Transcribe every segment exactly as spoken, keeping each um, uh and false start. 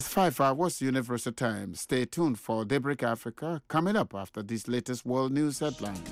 Five hours Universal Time. Stay tuned for Daybreak Africa coming up after these latest world news headlines.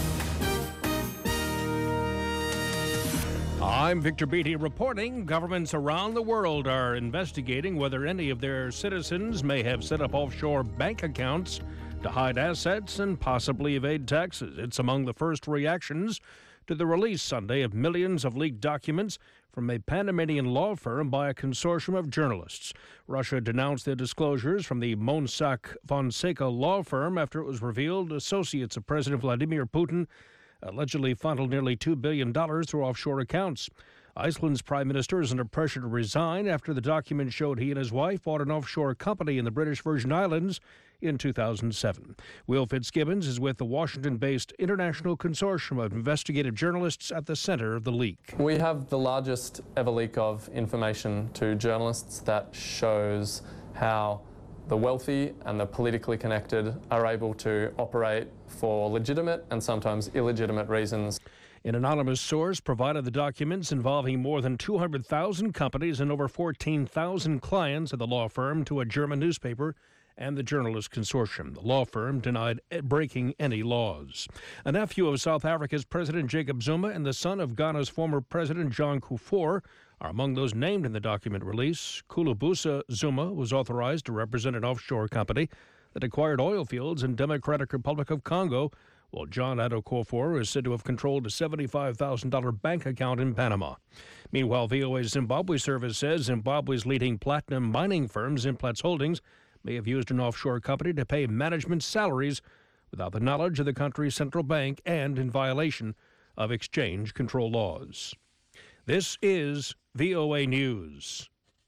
I'm Victor Beatty reporting governments around the world are investigating whether any of their citizens may have set up offshore bank accounts to hide assets and possibly evade taxes. It's among the first reactions to the release Sunday of millions of leaked documents from a Panamanian law firm by a consortium of journalists. Russia denounced the disclosures from the Mossack Fonseca law firm after it was revealed associates of President Vladimir Putin allegedly funneled nearly two billion dollars through offshore accounts. Iceland's prime minister is under pressure to resign after the document showed he and his wife bought an offshore company in the British Virgin Islands in two thousand seven. Will Fitzgibbons is with the Washington-based International Consortium of Investigative Journalists at the center of the leak. We have the largest ever leak of information to journalists that shows how the wealthy and the politically connected are able to operate for legitimate and sometimes illegitimate reasons. An anonymous source provided the documents involving more than two hundred thousand companies and over fourteen thousand clients of the law firm to a German newspaper and the Journalist Consortium. The law firm denied breaking any laws. A nephew of South Africa's President Jacob Zuma and the son of Ghana's former President John Kufuor are among those named in the document release. Kulubusa Zuma was authorized to represent an offshore company that acquired oil fields in Democratic Republic of Congo, while John Addo Kufuor is said to have controlled a seventy-five thousand dollars bank account in Panama. Meanwhile, V O A's Zimbabwe service says Zimbabwe's leading platinum mining firm, Zimplats Holdings, may have used an offshore company to pay management salaries without the knowledge of the country's central bank and in violation of exchange control laws. This is V O A News.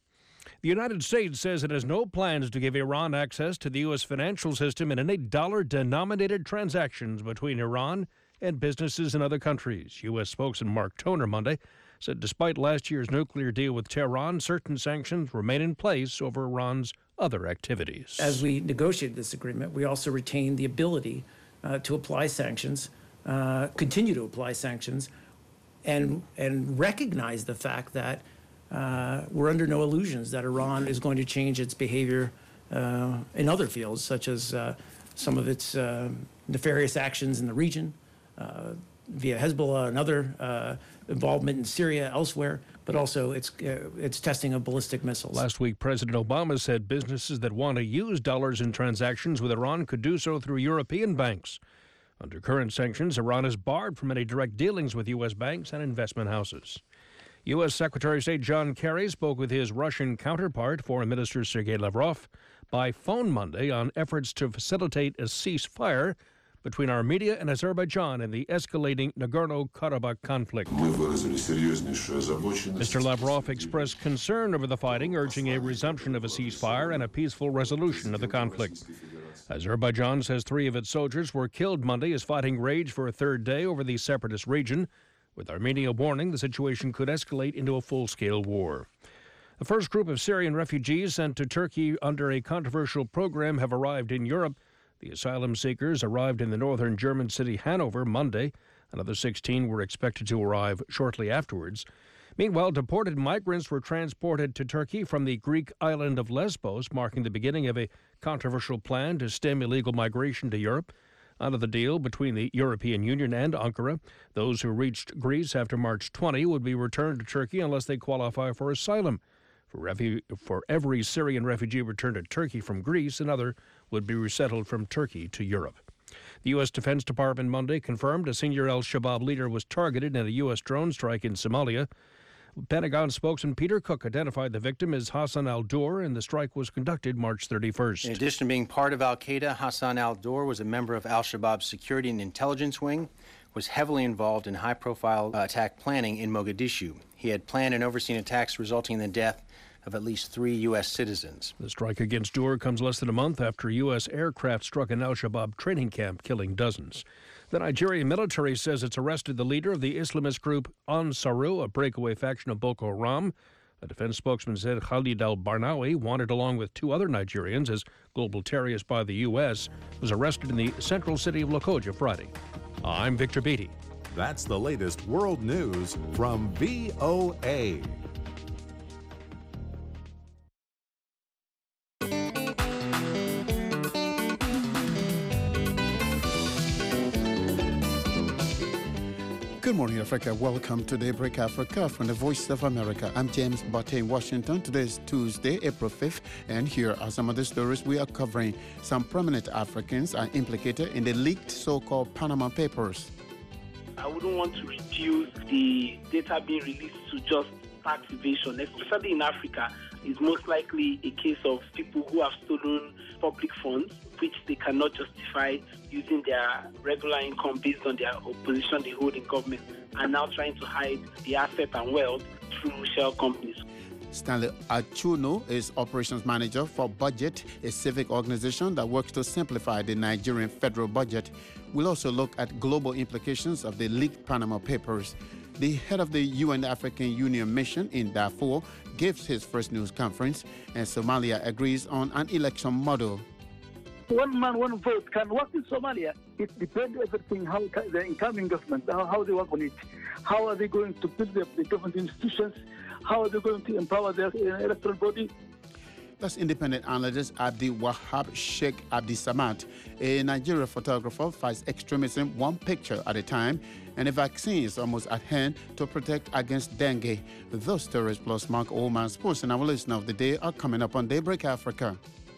The United States says it has no plans to give Iran access to the U S financial system in any dollar-denominated transactions between Iran and businesses in other countries. U S spokesman Mark Toner Monday said despite last year's nuclear deal with Tehran, certain sanctions remain in place over Iran's other activities. As we negotiated this agreement, we also retained the ability uh, to apply sanctions, uh, continue to apply sanctions, and and recognize the fact that uh, we're under no illusions that Iran is going to change its behavior uh, in other fields, such as uh, some of its uh, nefarious actions in the region, uh, via Hezbollah and other uh, involvement in Syria, elsewhere, but also its uh, its testing of ballistic missiles. Last week, President Obama said businesses that want to use dollars in transactions with Iran could do so through European banks. Under current sanctions, Iran is barred from any direct dealings with U S banks and investment houses. U S Secretary of State John Kerry spoke with his Russian counterpart, Foreign Minister Sergei Lavrov, by phone Monday on efforts to facilitate a ceasefire between Armenia and Azerbaijan in the escalating Nagorno-Karabakh conflict. Mister Lavrov expressed concern over the fighting, urging a resumption of a ceasefire and a peaceful resolution of the conflict. Azerbaijan says three of its soldiers were killed Monday as fighting raged for a third day over the separatist region, with Armenia warning the situation could escalate into a full-scale war. The first group of Syrian refugees sent to Turkey under a controversial program have arrived in Europe. The asylum seekers arrived in the northern German city Hanover Monday. Another sixteen were expected to arrive shortly afterwards. Meanwhile, deported migrants were transported to Turkey from the Greek island of Lesbos, marking the beginning of a controversial plan to stem illegal migration to Europe. Under the deal between the European Union and Ankara, those who reached Greece after March twentieth would be returned to Turkey unless they qualify for asylum. For, refu- for every Syrian refugee returned to Turkey from Greece, another would be resettled from Turkey to Europe. The U S Defense Department Monday confirmed a senior al-Shabaab leader was targeted in a U S drone strike in Somalia. Pentagon spokesman Peter Cook identified the victim as Hassan al-Dur, and the strike was conducted March thirty-first. In addition to being part of al-Qaeda, Hassan al-Dur was a member of al-Shabaab's security and intelligence wing, was heavily involved in high-profile uh, attack planning in Mogadishu. He had planned and overseen attacks resulting in the death of at least three U S citizens. The strike against Dur comes less than a month after U S aircraft struck an al-Shabaab training camp, killing dozens. The Nigerian military says it's arrested the leader of the Islamist group Ansaru, a breakaway faction of Boko Haram. A defense spokesman said Khalid al-Barnawi, wanted along with two other Nigerians as global terrorists by the U S, was arrested in the central city of Lokoja Friday. I'm Victor Beatty. That's the latest world news from V O A. Good morning, Africa. Welcome to Daybreak Africa from the Voice of America. I'm James Botte in Washington. Today is Tuesday, April fifth, and here are some of the stories we are covering. Some prominent Africans are implicated in the leaked so-called Panama Papers. I wouldn't want to reduce the data being released to just tax evasion, especially in Africa. It's most likely a case of people who have stolen public funds, which they cannot justify using their regular income based on their position they hold in government, and now trying to hide the asset and wealth through shell companies. Stanley Achuno is operations manager for Budget, a civic organization that works to simplify the Nigerian federal budget. We'll also look at global implications of the leaked Panama Papers. The head of the U N African Union mission in Darfur gives his first news conference, and Somalia agrees on an election model. One man, one vote can work in Somalia. It depends everything how the incoming government, how, how they work on it. How are they going to build up the government institutions? How are they going to empower their uh, electoral body? That's independent analyst Abdi Wahab Sheikh Abdi Samad. A Nigerian photographer fights extremism one picture at a time, and a vaccine is almost at hand to protect against dengue. Those stories plus Mark Oman Sports and our listener of the day are coming up on Daybreak Africa.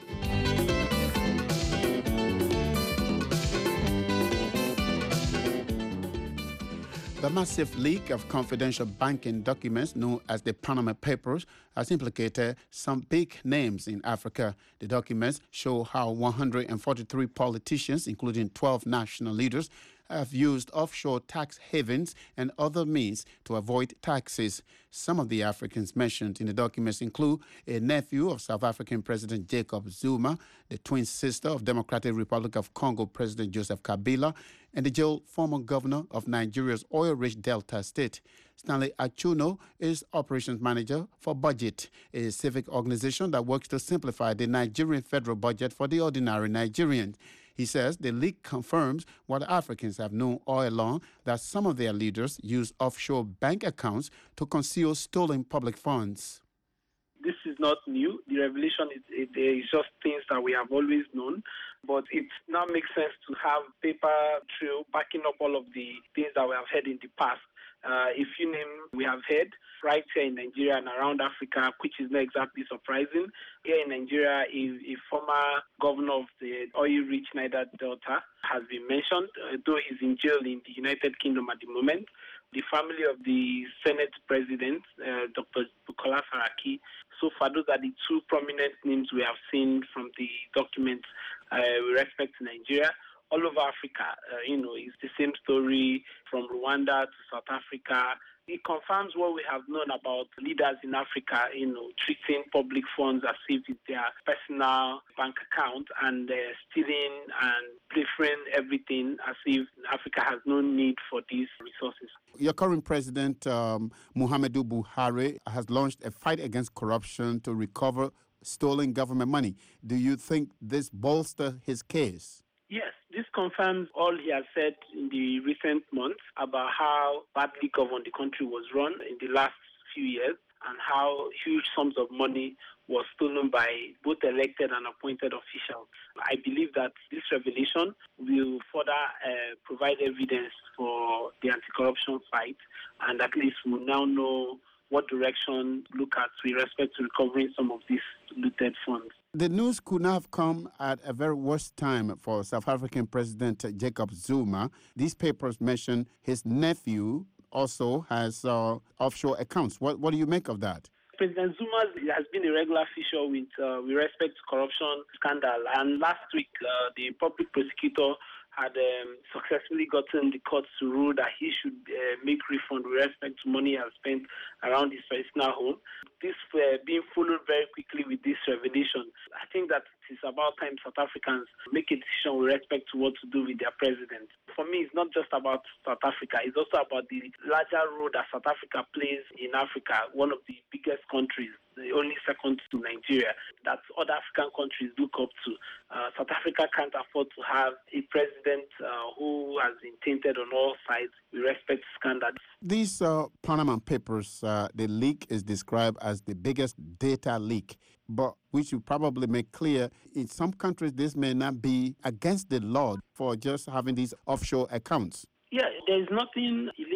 The massive leak of confidential banking documents known as the Panama Papers has implicated some big names in Africa. The documents show how one hundred forty-three politicians, including twelve national leaders, have used offshore tax havens and other means to avoid taxes. Some of the Africans mentioned in the documents include a nephew of South African President Jacob Zuma, the twin sister of Democratic Republic of Congo President Joseph Kabila, and the jailed former governor of Nigeria's oil-rich Delta State. Stanley Achuno is operations manager for Budget, a civic organization that works to simplify the Nigerian federal budget for the ordinary Nigerian. He says the leak confirms what Africans have known all along, that some of their leaders use offshore bank accounts to conceal stolen public funds. This is not new. The revelation is it, it's just things that we have always known. But it now makes sense to have paper trail backing up all of the things that we have heard in the past. Uh, a few names we have heard right here in Nigeria and around Africa, which is not exactly surprising. Here in Nigeria, a, a former governor of the oil-rich Niger Delta has been mentioned, uh, though he's in jail in the United Kingdom at the moment. The family of the Senate President, uh, Doctor Bukola Saraki. So far, those are the two prominent names we have seen from the documents uh, with respect to Nigeria. All over Africa, uh, you know, it's the same story from Rwanda to South Africa. It confirms what we have known about leaders in Africa, you know, treating public funds as if it's their personal bank account and uh, stealing and preferring everything as if Africa has no need for these resources. Your current president, um, Muhammadu Buhari, has launched a fight against corruption to recover stolen government money. Do you think this bolsters his case? Yes, this confirms all he has said in the recent months about how badly governed the country was run in the last few years and how huge sums of money was stolen by both elected and appointed officials. I believe that this revelation will further uh, provide evidence for the anti-corruption fight, and at least we'll now know what direction to look at with respect to recovering some of these looted funds. The news could not have come at a very worst time for South African President Jacob Zuma. These papers mention his nephew also has uh, offshore accounts. What, what do you make of that? President Zuma has been a regular feature with, uh, with respect to corruption scandal. And last week, uh, the public prosecutor had um, successfully gotten the courts to rule that he should uh, make refund with respect to money he has spent around his personal home. This uh, being followed very quickly with this revelation. I think that it is about time South Africans make a decision with respect to what to do with their president. For me, it's not just about South Africa. It's also about the larger role that South Africa plays in Africa, one of the biggest countries, the only second to Nigeria, that other African countries look up to. Uh, South Africa can't afford to have a president uh, who has been tainted on all sides with respect to scandals. These uh, Panama Papers, uh, the leak is described as the biggest data leak, but we should probably make clear in some countries this may not be against the law for just having these offshore accounts. Yeah, there is nothing illegal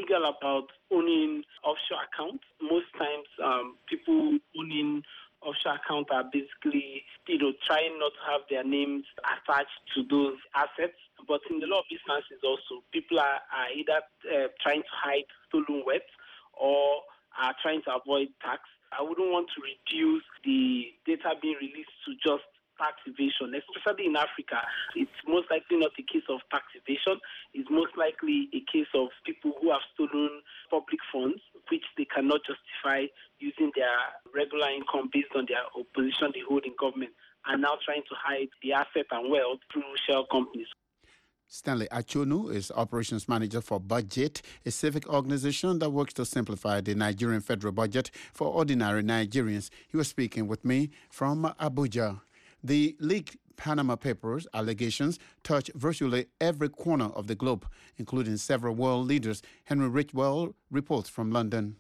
illegal about owning offshore accounts. Most times, um, people owning offshore accounts are basically, you know, trying not to have their names attached to those assets. But in a lot of instances also, people are, are either uh, trying to hide stolen wealth or are trying to avoid tax. I wouldn't want to reduce the data being released to just tax evasion, especially in Africa. It's most likely not a case of tax evasion. It's most likely a case of people who have stolen public funds, which they cannot justify using their regular income based on their position they hold in government, and now trying to hide the asset and wealth through shell companies. Stanley Achonu is operations manager for Budget, a civic organization that works to simplify the Nigerian federal budget for ordinary Nigerians. He was speaking with me from Abuja. The leaked Panama Papers allegations touch virtually every corner of the globe, including several world leaders. Henry Richwell reports from London.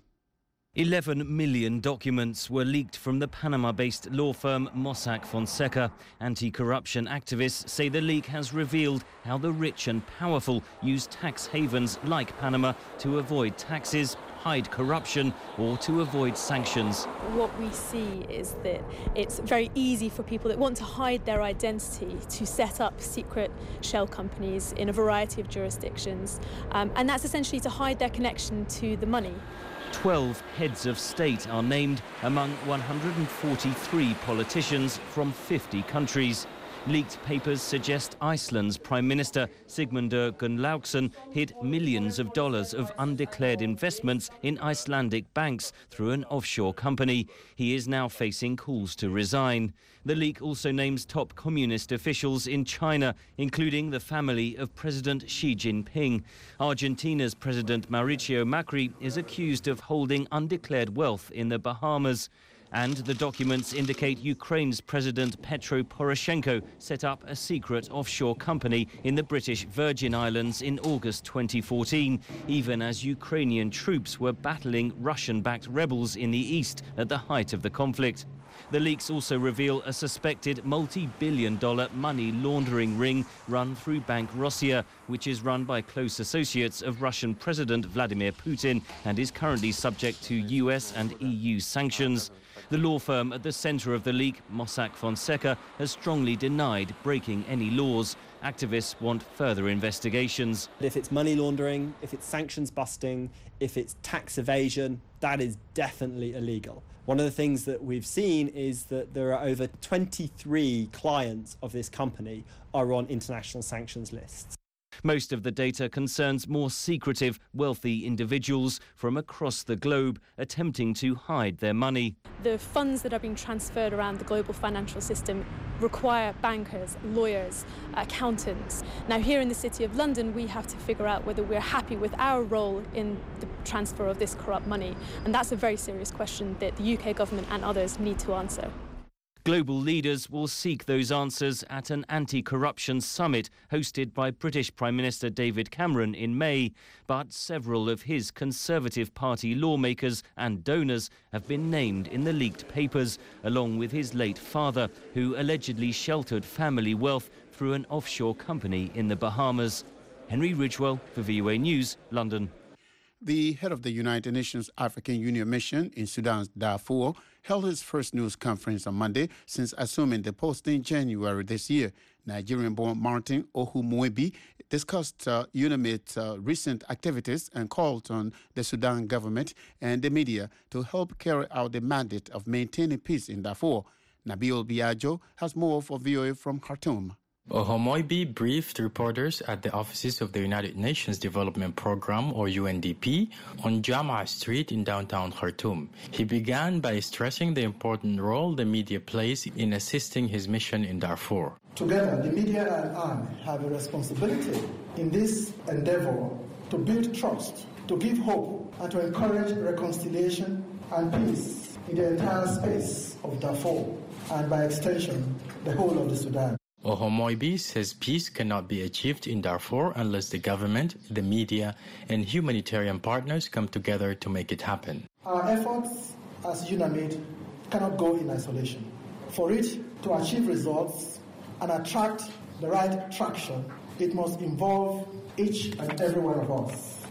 eleven million documents were leaked from the Panama-based law firm Mossack Fonseca. Anti-corruption activists say the leak has revealed how the rich and powerful use tax havens like Panama to avoid taxes, hide corruption, or to avoid sanctions. What we see is that it's very easy for people that want to hide their identity to set up secret shell companies in a variety of jurisdictions, um, and that's essentially to hide their connection to the money. Twelve heads of state are named among one hundred forty-three politicians from fifty countries. Leaked papers suggest Iceland's Prime Minister Sigmundur Gunnlaugsson hid millions of dollars of undeclared investments in Icelandic banks through an offshore company. He is now facing calls to resign. The leak also names top communist officials in China, including the family of President Xi Jinping. Argentina's President Mauricio Macri is accused of holding undeclared wealth in the Bahamas. And the documents indicate Ukraine's President Petro Poroshenko set up a secret offshore company in the British Virgin Islands in August twenty fourteen, even as Ukrainian troops were battling Russian-backed rebels in the east at the height of the conflict. The leaks also reveal a suspected multi-billion dollar money laundering ring run through Bank Rossiya, which is run by close associates of Russian President Vladimir Putin and is currently subject to U S and E U sanctions. The law firm at the centre of the leak, Mossack Fonseca, has strongly denied breaking any laws. Activists want further investigations. If it's money laundering, if it's sanctions busting, if it's tax evasion, that is definitely illegal. One of the things that we've seen is that there are over twenty-three clients of this company are on international sanctions lists. Most of the data concerns more secretive, wealthy individuals from across the globe attempting to hide their money. The funds that are being transferred around the global financial system require bankers, lawyers, accountants. Now, here in the City of London, we have to figure out whether we're happy with our role in the transfer of this corrupt money. And that's a very serious question that the U K government and others need to answer. Global leaders will seek those answers at an anti-corruption summit hosted by British Prime Minister David Cameron in May. But several of his Conservative Party lawmakers and donors have been named in the leaked papers, along with his late father, who allegedly sheltered family wealth through an offshore company in the Bahamas. Henry Ridgewell for V O A News, London. The head of the United Nations African Union mission in Sudan's Darfur held his first news conference on Monday since assuming the post in January this year. Nigerian-born Martin Ohumwebi discussed uh, UNAMID's uh, recent activities and called on the Sudan government and the media to help carry out the mandate of maintaining peace in Darfur. Nabil Biagio has more for V O A from Khartoum. Ohumwebi briefed reporters at the offices of the United Nations Development Programme, or U N D P, on Jama Street in downtown Khartoum. He began by stressing the important role the media plays in assisting his mission in Darfur. Together, the media and I have a responsibility in this endeavour to build trust, to give hope, and to encourage reconciliation and peace in the entire space of Darfur, and by extension, the whole of the Sudan. Ohumwebi says peace cannot be achieved in Darfur unless the government, the media, and humanitarian partners come together to make it happen. Our efforts as UNAMID cannot go in isolation. For it to achieve results and attract the right traction, it must involve each and every one of us.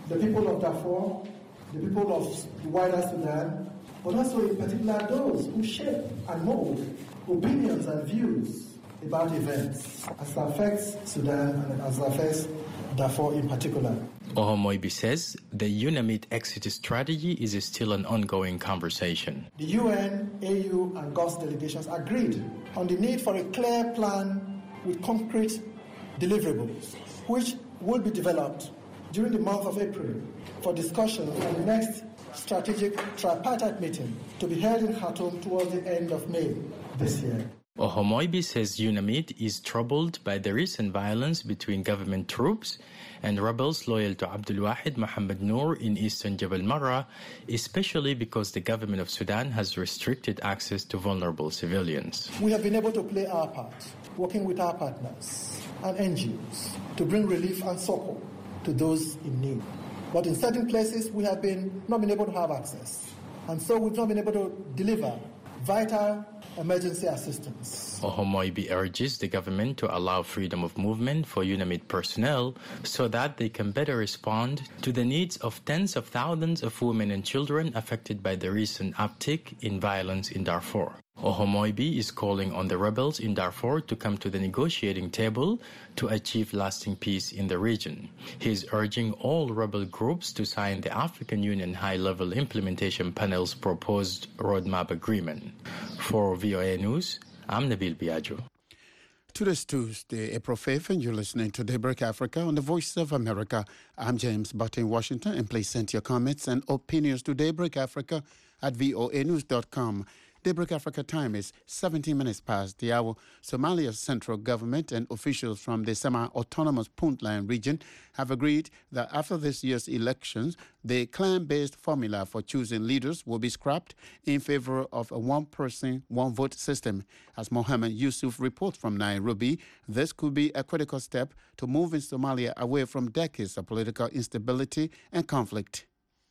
the people of Darfur, the people of the wider Sudan, but also in particular those who shape and mold opinions and views about events as it affects Sudan and as it affects Darfur in particular. Ohomoibi says the UNAMID exit strategy is still an ongoing conversation. The U N, A U, and G O S delegations agreed on the need for a clear plan with concrete deliverables, which will be developed during the month of April for discussion on the next strategic tripartite meeting to be held in Khartoum towards the end of May this year. Ohomoibi says UNAMID is troubled by the recent violence between government troops and rebels loyal to Abdul Wahid Mohammed Noor in eastern Jabal Marra, especially because the government of Sudan has restricted access to vulnerable civilians. We have been able to play our part, working with our partners and N G Os to bring relief and support to those in need. But in certain places, we have been not been able to have access. And so we've not been able to deliver vital emergency assistance. Ohomoibi urges the government to allow freedom of movement for UNAMID personnel so that they can better respond to the needs of tens of thousands of women and children affected by the recent uptick in violence in Darfur. Ohomoibi is calling on the rebels in Darfur to come to the negotiating table to achieve lasting peace in the region. He is urging all rebel groups to sign the African Union High-Level Implementation Panel's proposed roadmap agreement. For V O A News, I'm Nabil Biagio. Today's Tuesday, April fifth, and you're listening to Daybreak Africa on the Voice of America. I'm James Butt in Washington, and please send your comments and opinions to Daybreak Africa at voa news dot com. Daybreak Africa time is seventeen minutes past the hour. Somalia's central government and officials from the semi-autonomous Puntland region have agreed that after this year's elections, the clan-based formula for choosing leaders will be scrapped in favor of a one-person, one-vote system. As Mohammed Yusuf reports from Nairobi, this could be a critical step to moving Somalia away from decades of political instability and conflict.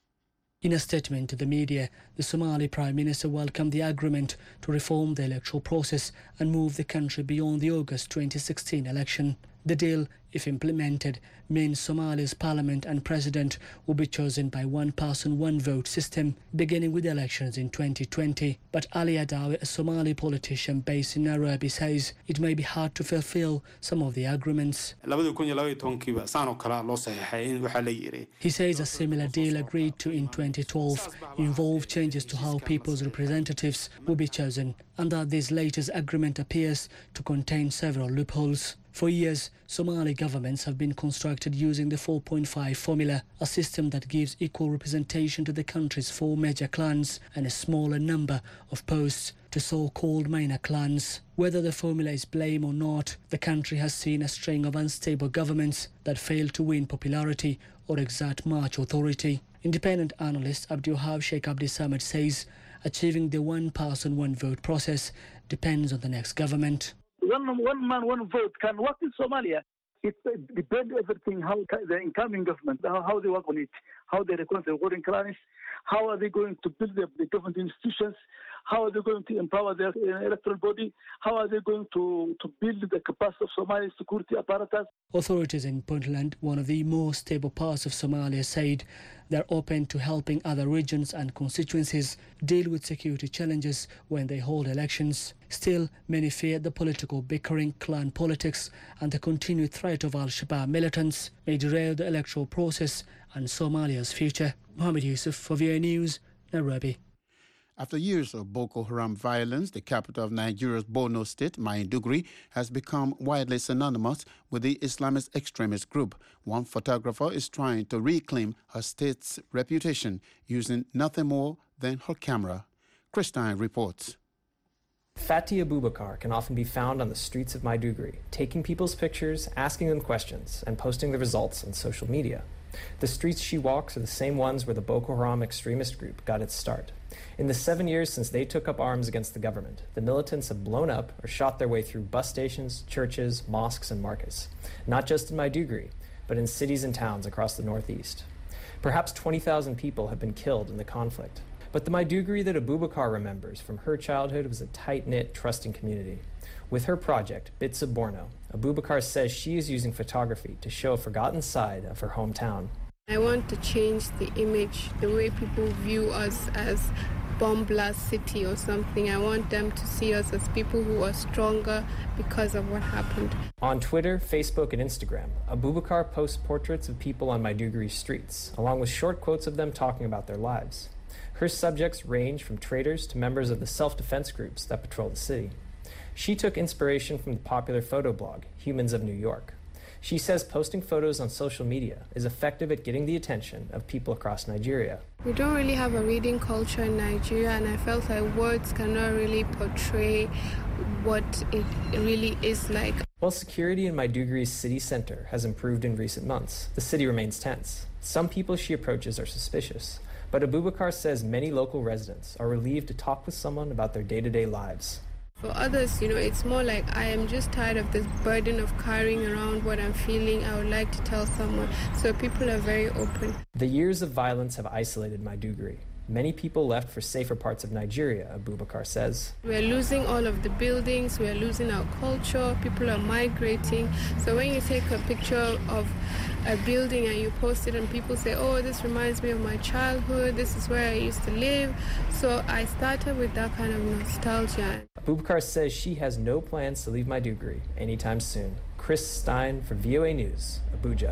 In a statement to the media, the Somali Prime Minister welcomed the agreement to reform the electoral process and move the country beyond the August twenty sixteen election. The deal, if implemented, means Somalia's parliament and president will be chosen by one-person, one-vote system, beginning with elections in twenty twenty. But Ali Adawi, a Somali politician based in Nairobi, says it may be hard to fulfill some of the agreements. He says a similar deal agreed to in twenty twelve involved changes to how people's representatives will be chosen, and that this latest agreement appears to contain several loopholes. For years, Somali governments have been constructed using the four point five formula, a system that gives equal representation to the country's four major clans and a smaller number of posts to so-called minor clans. Whether the formula is blame or not, the country has seen a string of unstable governments that fail to win popularity or exert much authority. Independent analyst Abdulwahab Sheikh Abdi Samad says achieving the one-person, one-vote process depends on the next government. One, one man, one vote can work in Somalia. It depends everything how the incoming government, how, how they work on it, how they reconcile voting clans, how are they going to build the, the government institutions, how are they going to empower their electoral body, how are they going to, to build the capacity of Somali security apparatus. Authorities in Puntland, one of the most stable parts of Somalia, said they're open to helping other regions and constituencies deal with security challenges when they hold elections. Still, many fear the political bickering, clan politics, and the continued threat of Al-Shabaab militants may derail the electoral process and Somalia's future. Mohammed Yusuf for V O A News, Nairobi. After years of Boko Haram violence, the capital of Nigeria's Borno state, Maiduguri, has become widely synonymous with the Islamist extremist group. One photographer is trying to reclaim her state's reputation using nothing more than her camera. Christine reports. Fati Abubakar can often be found on the streets of Maiduguri, taking people's pictures, asking them questions, and posting the results on social media. The streets she walks are the same ones where the Boko Haram extremist group got its start. In the seven years since they took up arms against the government, the militants have blown up or shot their way through bus stations, churches, mosques, and markets, not just in Maiduguri, but in cities and towns across the northeast. Perhaps twenty thousand people have been killed in the conflict. But the Maiduguri that Abubakar remembers from her childhood was a tight-knit, trusting community. With her project, Bits of Borno, Abubakar says she is using photography to show a forgotten side of her hometown. I want to change the image, the way people view us as bomb blast city or something. I want them to see us as people who are stronger because of what happened. On Twitter, Facebook, and Instagram, Abubakar posts portraits of people on Maiduguri streets, along with short quotes of them talking about their lives. Her subjects range from traders to members of the self-defense groups that patrol the city. She took inspiration from the popular photo blog, Humans of New York. She says posting photos on social media is effective at getting the attention of people across Nigeria. We don't really have a reading culture in Nigeria, and I felt like words cannot really portray what it really is like. While security in Maiduguri's city center has improved in recent months, the city remains tense. Some people she approaches are suspicious, but Abubakar says many local residents are relieved to talk with someone about their day-to-day lives. For others, you know, it's more like I am just tired of this burden of carrying around what I'm feeling. I would like to tell someone. So people are very open. The years of violence have isolated Maiduguri. Many people left for safer parts of Nigeria, Abubakar says. We're losing all of the buildings, we're losing our culture, people are migrating. So when you take a picture of a building and you post it and people say, oh, this reminds me of my childhood, this is where I used to live. So I started with that kind of nostalgia. Abubakar says she has no plans to leave Maiduguri anytime soon. Chris Stein for V O A News, Abuja.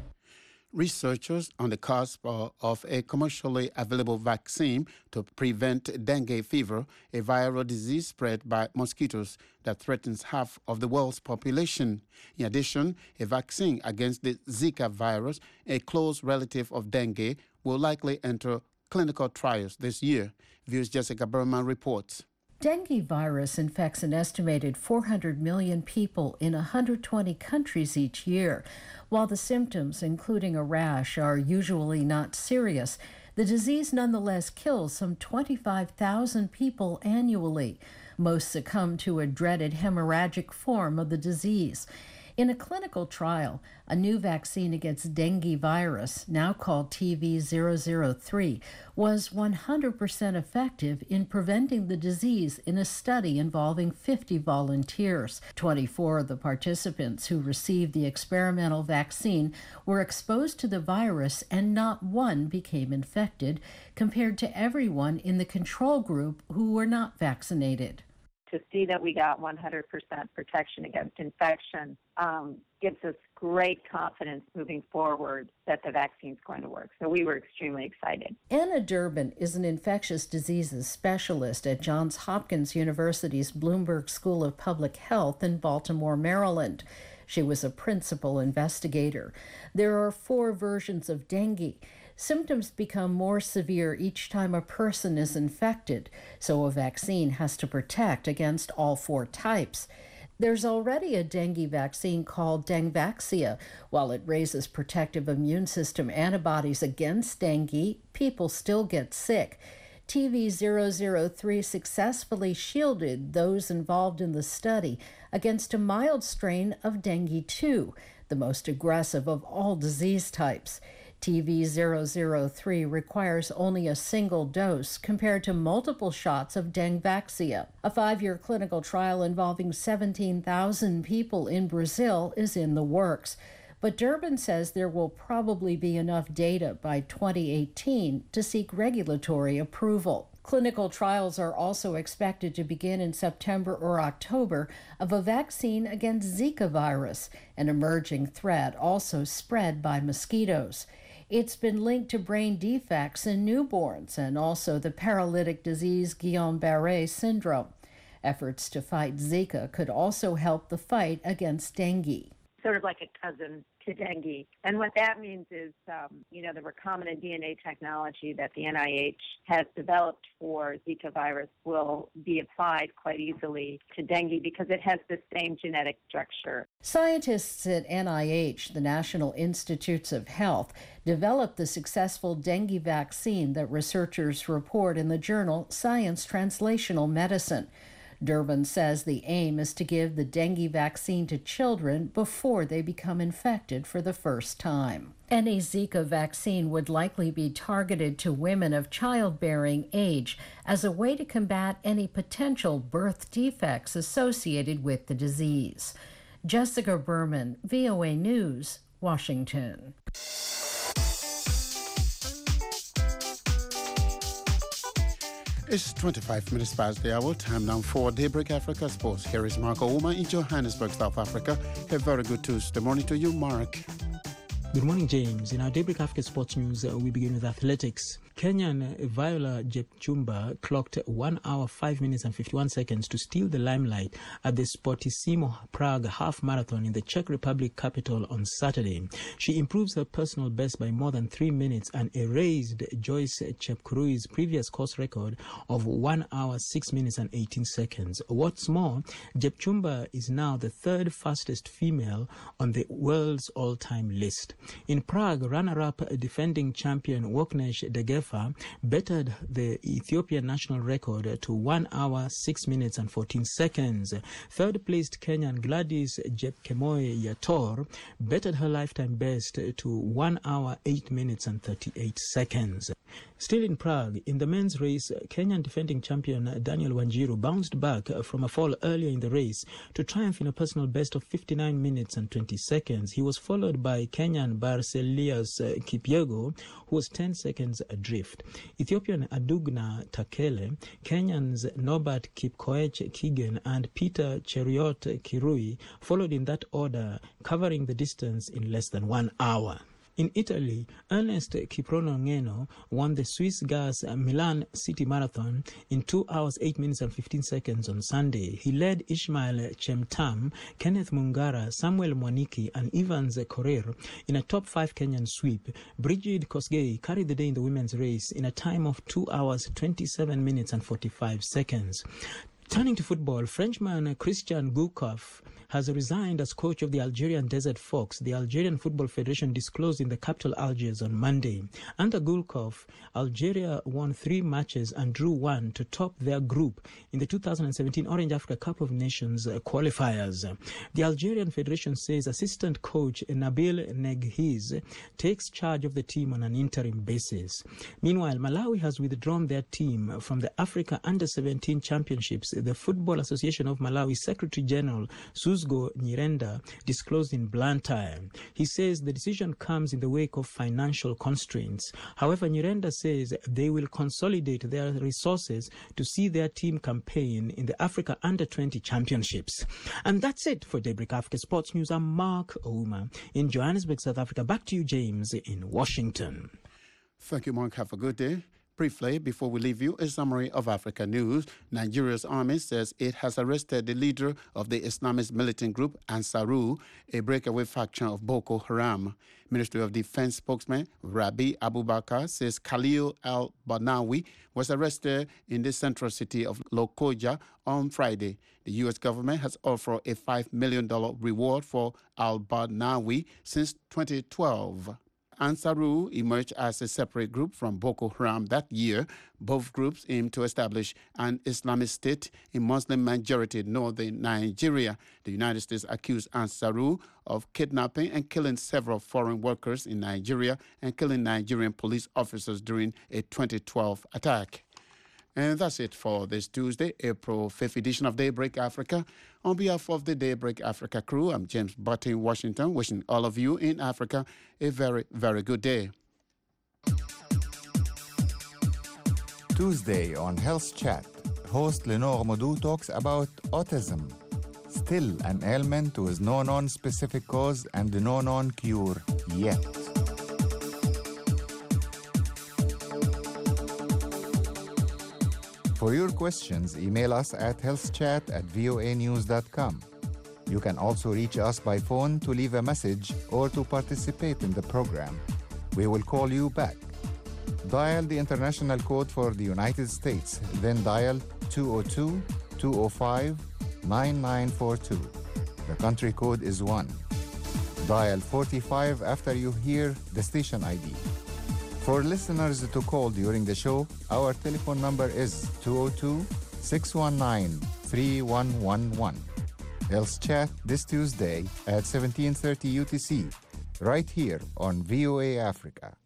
Researchers on the cusp of a commercially available vaccine to prevent dengue fever, a viral disease spread by mosquitoes that threatens half of the world's population. In addition, a vaccine against the Zika virus, a close relative of dengue, will likely enter clinical trials this year. Views Jessica Berman reports. Dengue virus infects an estimated four hundred million people in one hundred twenty countries each year. While the symptoms, including a rash, are usually not serious, the disease nonetheless kills some twenty-five thousand people annually. Most succumb to a dreaded hemorrhagic form of the disease. In a clinical trial, a new vaccine against dengue virus, now called T V zero zero three, was one hundred percent effective in preventing the disease in a study involving fifty volunteers. twenty-four of the participants who received the experimental vaccine were exposed to the virus and not one became infected, compared to everyone in the control group who were not vaccinated. To see that we got one hundred percent protection against infection um, gives us great confidence moving forward that the vaccine's going to work. So we were extremely excited. Anna Durbin is an infectious diseases specialist at Johns Hopkins University's Bloomberg School of Public Health in Baltimore, Maryland. She was a principal investigator. There are four versions of dengue. Symptoms become more severe each time a person is infected, so a vaccine has to protect against all four types. There's already a dengue vaccine called Dengvaxia. While it raises protective immune system antibodies against dengue, people still get sick. T V zero zero three successfully shielded those involved in the study against a mild strain of dengue two, the most aggressive of all disease types. T V zero zero three requires only a single dose compared to multiple shots of Dengvaxia. A five-year clinical trial involving seventeen thousand people in Brazil is in the works. But Durbin says there will probably be enough data by twenty eighteen to seek regulatory approval. Clinical trials are also expected to begin in September or October of a vaccine against Zika virus, an emerging threat also spread by mosquitoes. It's been linked to brain defects in newborns and also the paralytic disease Guillain-Barré syndrome. Efforts to fight Zika could also help the fight against dengue. Sort of like a cousin to dengue. And what that means is, um, you know, the recombinant D N A technology that the N I H has developed for Zika virus will be applied quite easily to dengue because it has the same genetic structure. Scientists at N I H, the National Institutes of Health, developed the successful dengue vaccine that researchers report in the journal Science Translational Medicine. Durbin says the aim is to give the dengue vaccine to children before they become infected for the first time. Any Zika vaccine would likely be targeted to women of childbearing age as a way to combat any potential birth defects associated with the disease. Jessica Berman, V O A News, Washington. It's twenty-five minutes past the hour. Time now for Daybreak Africa Sports. Here is Mark Ouma in Johannesburg, South Africa. A very good Tuesday morning to you, Mark. Good morning, James. In our Daybreak Africa Sports News, uh, we begin with athletics. Kenyan Viola Jepchumba clocked one hour, five minutes and fifty-one seconds to steal the limelight at the Sportissimo Prague half marathon in the Czech Republic capital on Saturday. She improves her personal best by more than three minutes and erased Joyce Chepkurui's previous course record of one hour, six minutes and eighteen seconds. What's more, Jepchumba is now the third fastest female on the world's all-time list. In Prague, runner-up defending champion Woknesh Degefa bettered the Ethiopian national record to one hour, six minutes and fourteen seconds. Third-placed Kenyan Gladys Jepkemoi Yator bettered her lifetime best to one hour, eight minutes and thirty-eight seconds. Still in Prague, in the men's race, Kenyan defending champion Daniel Wanjiru bounced back from a fall earlier in the race to triumph in a personal best of fifty-nine minutes and twenty seconds. He was followed by Kenyan Barcelius Kipyego, who was ten seconds adrift. Ethiopian Adugna Takele, Kenyans Norbert Kipkoech Kigen and Peter Cheriot Kirui followed in that order, covering the distance in less than one hour. In Italy, Ernest Kiprono Ngeno won the Swiss Gas Milan City Marathon in two hours, eight minutes and fifteen seconds on Sunday. He led Ishmael Chemtam, Kenneth Mungara, Samuel Mwaniki and Evans Korir in a top five Kenyan sweep. Brigid Kosgei carried the day in the women's race in a time of two hours, twenty-seven minutes and forty-five seconds. Turning to football, Frenchman Christian Gourcuff has resigned as coach of the Algerian Desert Fox, the Algerian Football Federation disclosed in the capital Algiers on Monday. Under Gourcuff, Algeria won three matches and drew one to top their group in the two thousand seventeen Orange Africa Cup of Nations qualifiers. The Algerian Federation says assistant coach Nabil Neghiz takes charge of the team on an interim basis. Meanwhile, Malawi has withdrawn their team from the Africa Under seventeen Championships. The Football Association of Malawi Secretary General Suzgo Nyirenda disclosed in Blantyre. He says the decision comes in the wake of financial constraints. However, Nyirenda says they will consolidate their resources to see their team campaign in the Africa Under twenty Championships. And that's it for Daybreak Africa Sports News. I'm Mark Ouma in Johannesburg, South Africa. Back to you, James, in Washington. Thank you, Mark. Have a good day. Briefly, before we leave you, a summary of Africa news. Nigeria's army says it has arrested the leader of the Islamist militant group Ansaru, a breakaway faction of Boko Haram. Ministry of Defense spokesman Rabi Abubakar says Khalil al-Banawi was arrested in the central city of Lokoja on Friday. The U S government has offered a five million dollars reward for al-Banawi since twenty twelve. Ansaru emerged as a separate group from Boko Haram that year. Both groups aim to establish an Islamic state in Muslim-majority northern Nigeria. The United States accused Ansaru of kidnapping and killing several foreign workers in Nigeria and killing Nigerian police officers during a twenty twelve attack. And that's it for this Tuesday, April fifth edition of Daybreak Africa. On behalf of the Daybreak Africa crew, I'm James Butt in Washington, wishing all of you in Africa a very, very good day. Tuesday on Health Chat, host Lenore Modou talks about autism. Still an ailment with no known specific cause and no known cure yet. For your questions, email us at healthchat at voa news dot com. You can also reach us by phone to leave a message or to participate in the program. We will call you back. Dial the international code for the United States, then dial two oh two, two oh five, nine nine four two. The country code is one. Dial forty-five after you hear the station I D. For listeners to call during the show, our telephone number is two oh two, six one nine, three one one one. Health Chat this Tuesday at seventeen thirty U T C, right here on V O A Africa.